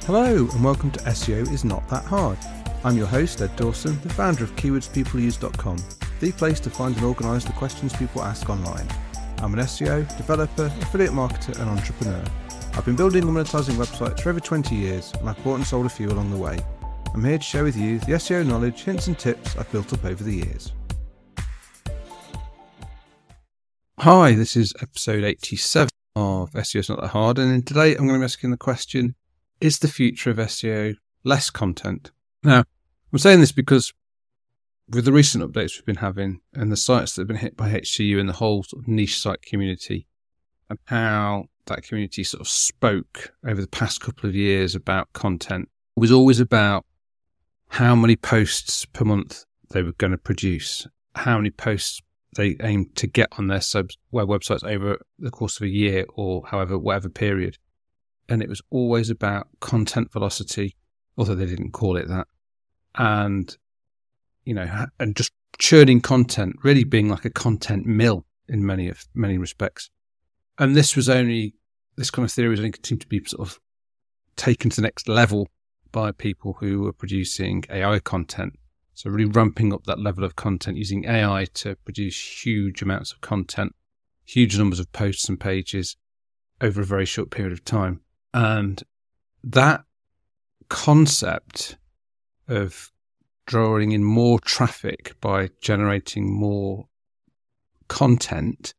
Hello and welcome to SEO is Not That Hard. I'm your host, Ed Dawson, the founder of KeywordsPeopleUse.com, the place to find and organise the questions people ask online. I'm an SEO, developer, affiliate marketer and entrepreneur. I've been building and monetising websites for over 20 years and I've bought and sold a few along the way. I'm here to share with you the SEO knowledge, hints and tips I've built up over the years. Hi, this is episode 87 of SEO is Not That Hard, and today I'm going to be asking the question, is the future of SEO less content? Now, I'm saying this because with the recent updates we've been having and the sites that have been hit by HCU and the whole sort of niche site community and how that community sort of spoke over the past couple of years about content, it was always about how many posts per month they were going to produce, how many posts they aimed to get on their websites over the course of a year or whatever period. And it was always about content velocity, although they didn't call it that. And, and just churning content, really being like a content mill in many respects. And this kind of theory was only seemed to be sort of taken to the next level by people who were producing AI content. So really ramping up that level of content using AI to produce huge amounts of content, huge numbers of posts and pages over a very short period of time. And that concept of drawing in more traffic by generating more content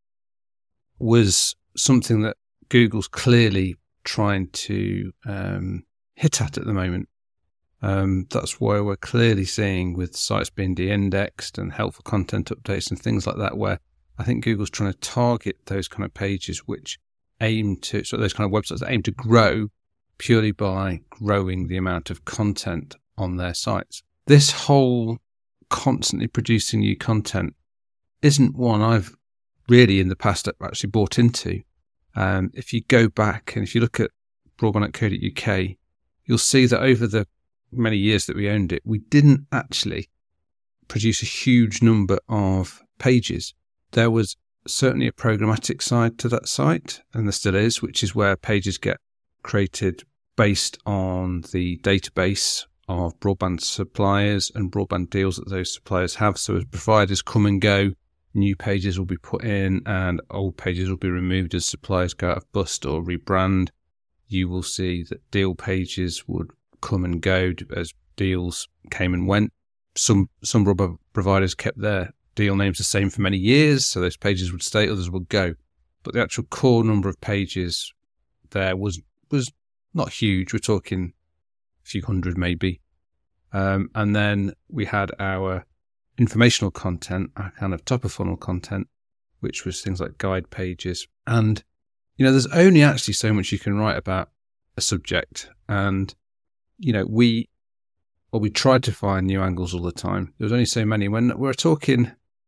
was something that Google's clearly trying to hit at the moment. That's why we're clearly seeing with sites being de-indexed and helpful content updates and things like that, where I think Google's trying to target those kind of pages which those kind of websites that aim to grow purely by growing the amount of content on their sites. This whole constantly producing new content isn't one I've really in the past actually bought into. If you go back and if you look at broadband.co.uk, you'll see that over the many years that we owned it, we didn't actually produce a huge number of pages. There was certainly a programmatic side to that site, and there still is, which is where pages get created based on the database of broadband suppliers and broadband deals that those suppliers have. So as providers come and go, new pages will be put in and old pages will be removed as suppliers go out of bust or rebrand. You will see that deal pages would come and go as deals came and went. Some broadband providers kept their deal names the same for many years, so those pages would stay, others would go. But the actual core number of pages there was not huge. We're talking a few hundred maybe. And then we had our informational content, our kind of top of funnel content, which was things like guide pages. And, there's only actually so much you can write about a subject. And, we tried to find new angles all the time. There was only so many. When we're talking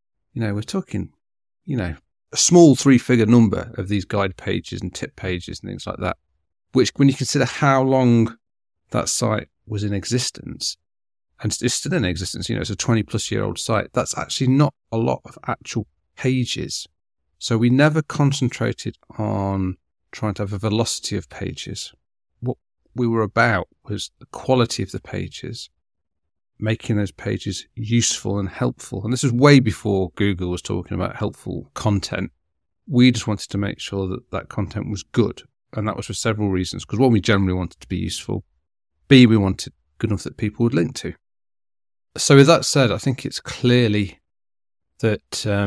a small 3-figure number of these guide pages and tip pages and things like that, which when you consider how long that site was in existence, and it's still in existence, it's a 20-plus-year-old site, that's actually not a lot of actual pages. So we never concentrated on trying to have a velocity of pages. What we were about was the quality of the pages, making those pages useful and helpful. And this was way before Google was talking about helpful content. We just wanted to make sure that that content was good. And that was for several reasons. Because one, we generally wanted to be useful. B, we wanted good enough that people would link to. So with that said, I think it's clearly that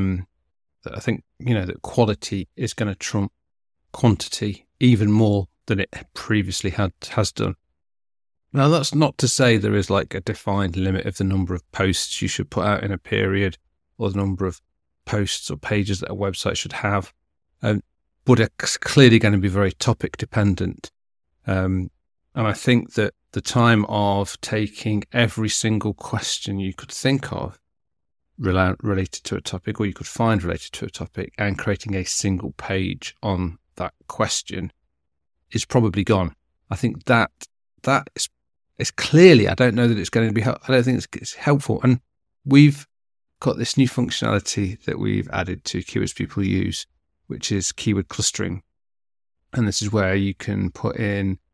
that quality is going to trump quantity even more than it previously has done. Now, that's not to say there is like a defined limit of the number of posts you should put out in a period or the number of posts or pages that a website should have, but it's clearly going to be very topic dependent. And I think that the time of taking every single question you could think of related to a topic, or you could find related to a topic, and creating a single page on that question is probably gone. I think that is clearly, I don't know that it's going to be, I don't think it's helpful. And we've got this new functionality that we've added to Keywords People Use, which is keyword clustering. And this is where you can put in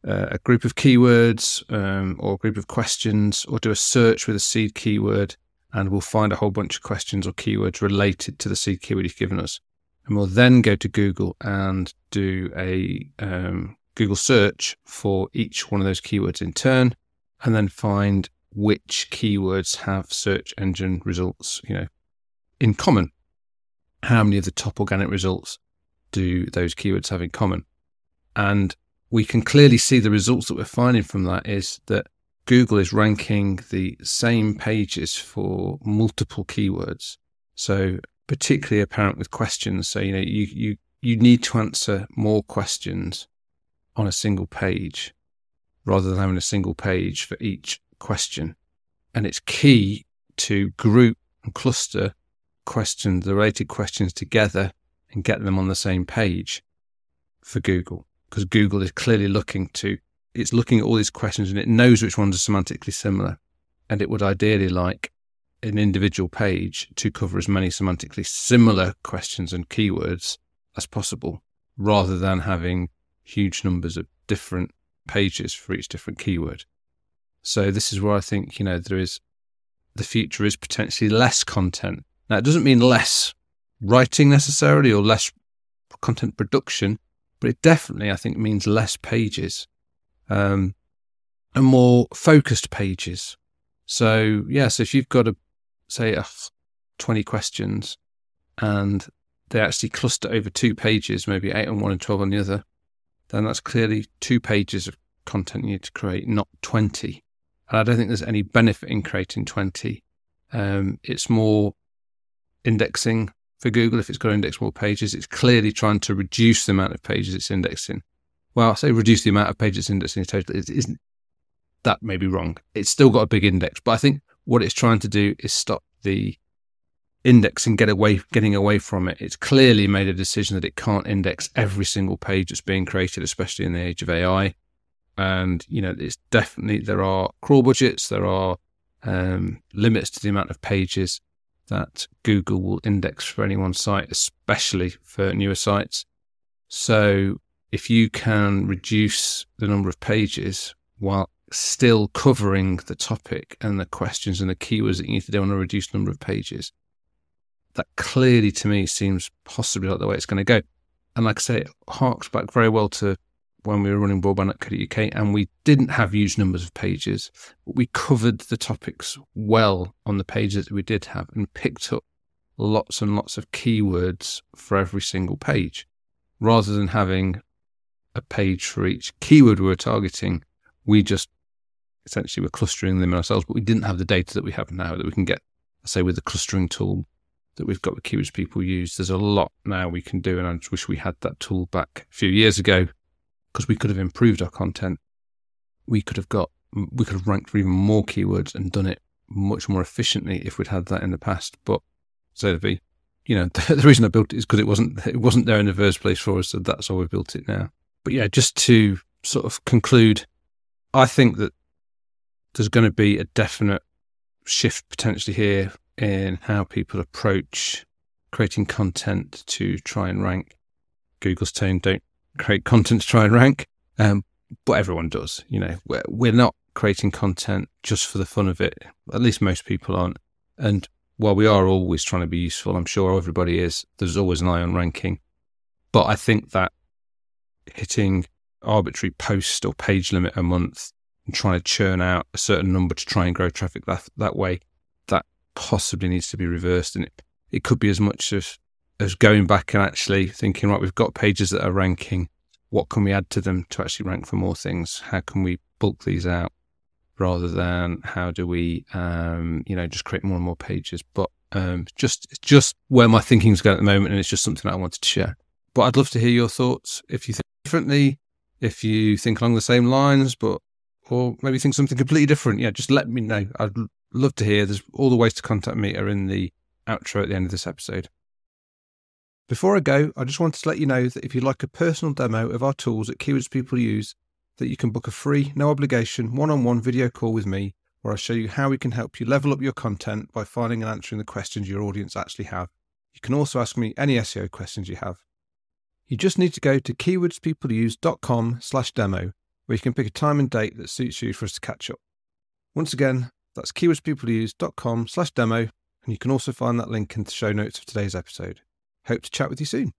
a group of keywords or a group of questions, or do a search with a seed keyword, and we'll find a whole bunch of questions or keywords related to the seed keyword you've given us. And we'll then go to Google and do a Google search for each one of those keywords in turn, and then find which keywords have search engine results, in common. How many of the top organic results do those keywords have in common? And we can clearly see the results that we're finding from that is that Google is ranking the same pages for multiple keywords. So particularly apparent with questions. So, you need to answer more questions on a single page rather than having a single page for each question. And it's key to group and cluster questions, the related questions together, and get them on the same page for Google, because Google is clearly looking at all these questions, and it knows which ones are semantically similar, and it would ideally like an individual page to cover as many semantically similar questions and keywords as possible, rather than having huge numbers of different pages for each different keyword. So this is where I think, the future is potentially less content. Now, it doesn't mean less writing necessarily or less content production, but it definitely, I think, means less pages and more focused pages. So if you've got 20 questions and they actually cluster over 2 pages, maybe 8 on one and 12 on the other, then that's clearly 2 pages of content you need to create, not 20. And I don't think there's any benefit in creating 20. It's more indexing for Google. If it's got to index more pages, it's clearly trying to reduce the amount of pages it's indexing. Well, I say reduce the amount of pages it's indexing totally. It isn't. That may be wrong. It's still got a big index, but I think what it's trying to do is stop the index and getting away from it. It's clearly made a decision that it can't index every single page that's being created, especially in the age of AI. And, it's definitely, there are crawl budgets, there are limits to the amount of pages that Google will index for any one site, especially for newer sites. So if you can reduce the number of pages while still covering the topic and the questions and the keywords that you need to do on a reduced number of pages, that clearly to me seems possibly like the way it's going to go. And like I say, it harks back very well to when we were running broadband.co.uk, and we didn't have huge numbers of pages, but we covered the topics well on the pages that we did have and picked up lots and lots of keywords for every single page. Rather than having a page for each keyword we were targeting, we just essentially were clustering them ourselves, but we didn't have the data that we have now that we can get, say, with the clustering tool that we've got with keywords people use. There's a lot now we can do, and I just wish we had that tool back a few years ago, because we could have improved our content. We could have ranked for even more keywords and done it much more efficiently if we'd had that in the past. But the reason I built it is because it wasn't there in the first place for us, so that's why we built it now. But just to sort of conclude, I think that there's going to be a definite shift potentially here in how people approach creating content to try and rank. Google's saying don't create content to try and rank, but everyone does. We're not creating content just for the fun of it. At least most people aren't. And while we are always trying to be useful, I'm sure everybody is, there's always an eye on ranking. But I think that hitting arbitrary post or page limit a month and trying to churn out a certain number to try and grow traffic that way, that possibly needs to be reversed. And it could be as much as going back and actually thinking, right, we've got pages that are ranking. What can we add to them to actually rank for more things? How can we bulk these out rather than how do we, just create more and more pages? But just where my thinking's going at the moment, and it's just something that I wanted to share. But I'd love to hear your thoughts. If you think differently, if you think along the same lines, or maybe think something completely different, just let me know. I'd love to hear. There's all the ways to contact me are in the outro at the end of this episode. Before I go, I just wanted to let you know that if you'd like a personal demo of our tools that Keywords People use, that you can book a free, no obligation, one-on-one video call with me, where I show you how we can help you level up your content by finding and answering the questions your audience actually have. You can also ask me any SEO questions you have. You just need to go to keywordspeopleuse.com/demo where you can pick a time and date that suits you for us to catch up. Once again, that's keywordspeopleuse.com/demo, and you can also find that link in the show notes of today's episode. Hope to chat with you soon.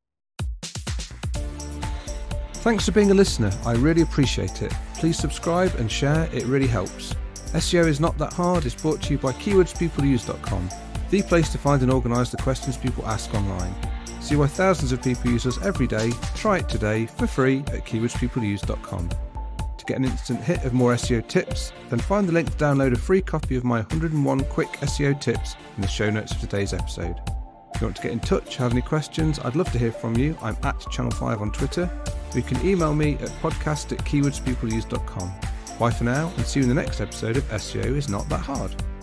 Thanks for being a listener. I really appreciate it. Please subscribe and share. It really helps. SEO is not that hard. It's brought to you by keywordspeopleuse.com, the place to find and organise the questions people ask online. See why thousands of people use us every day. Try it today for free at keywordspeopleuse.com. To get an instant hit of more SEO tips, then find the link to download a free copy of my 101 quick SEO tips in the show notes of today's episode. If you want to get in touch, have any questions, I'd love to hear from you. I'm at Channel5 on Twitter. You can email me at podcast@keywordspeopleuse.com. Bye for now, and see you in the next episode of SEO is Not That Hard.